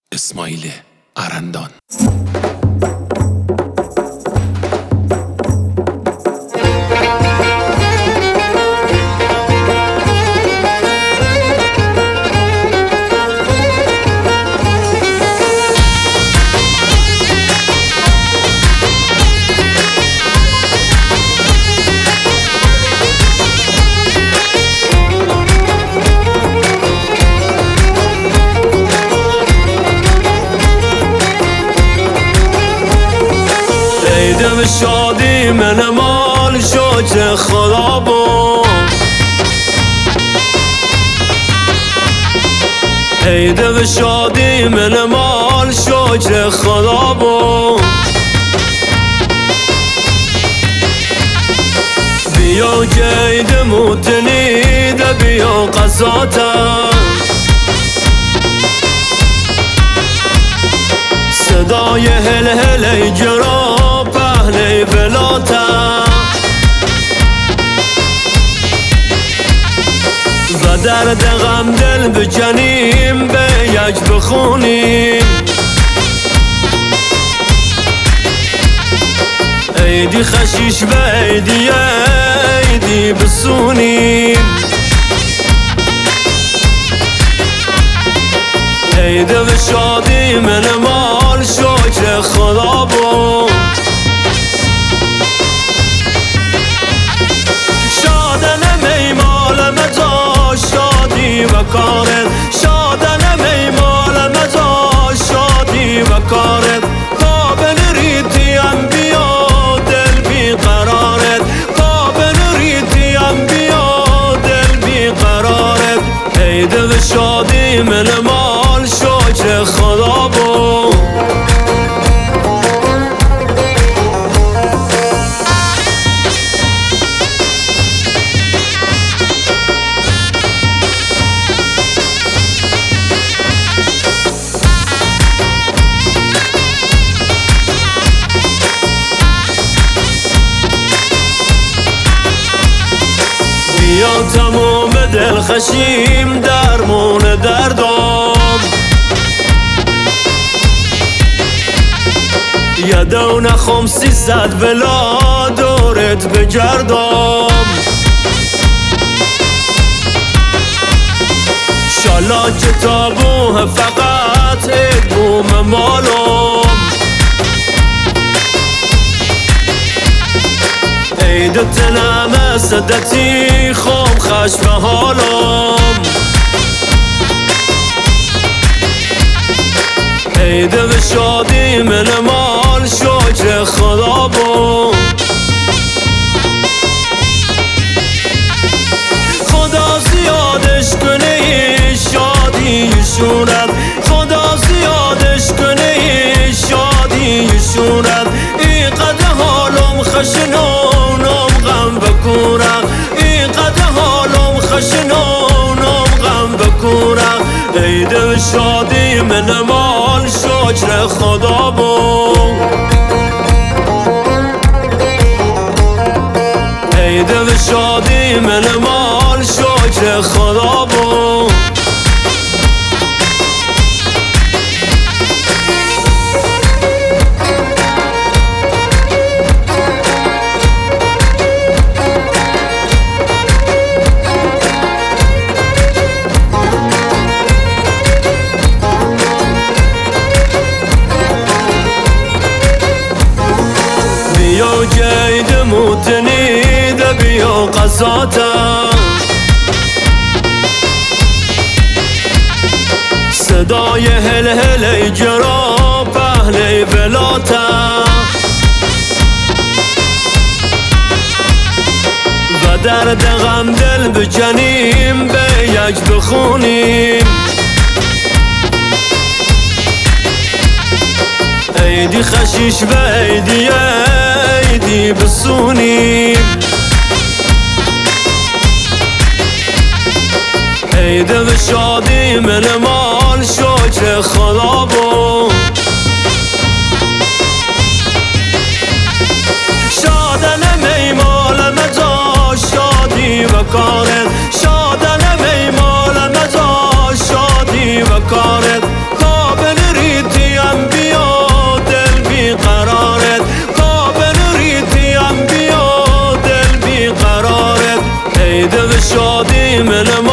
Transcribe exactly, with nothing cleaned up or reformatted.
اسماعیل ارندان. عید شادی من مال شکر خدا بود، عید شادی من مال شکر خدا بود. بیا که عید موتنیده بیا قصاتم، صدای هل هل جرا پهل بلاتم و درد غم دل بکنیم به یک بخونیم. عیدی خشیش و عیدی عیدی بسونیم، عید و شادی من مال شکر خدا بود. شادن میمال مزا شادی و کارت، شادن میمال مزا شادی و کارت. قابل ریتیم بیا دل بی قرارت، قابل ریتیم بیا دل بی قرارت. عید و شادی من مال شکر خدا بود. بیا تمام دل خشیم درمون دردم، یدون خمسی صد ولا دورت بگردم. شالا کتابوه فقط بوم مالم، عید تنم صدتی خوم خش به حالم. عید و شادی من مال شکر خدا بود. خدا زیادش کنه شادی شونت، خدا زیادش کنه شادی شونت. اینقدر حالم خشنونم غم بکورم، اینقدر حالم خشنونم غم بکورم. عید و شادی من مال شکر خدا بود، عید و شادی من مال شکر خدا بود. بیا که عید موتنیده بیا قصاتم، صدای هل هل جرا پهل بلاتم و درد غم دل بکنیم به یک بخونیم. عیدی خشیش و عیدی عیدی بسونیم، عید و شادی من مال شکر خدا بود. شادن میمال مزا شادی و کارت، شادن میمال مزا شادی و کارت. قابل شادی من